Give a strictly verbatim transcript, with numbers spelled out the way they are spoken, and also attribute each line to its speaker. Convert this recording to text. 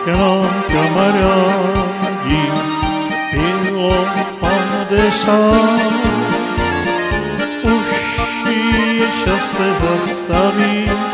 Speaker 1: jenom kamarádi, bylo padesát. Už je čas se zastavit,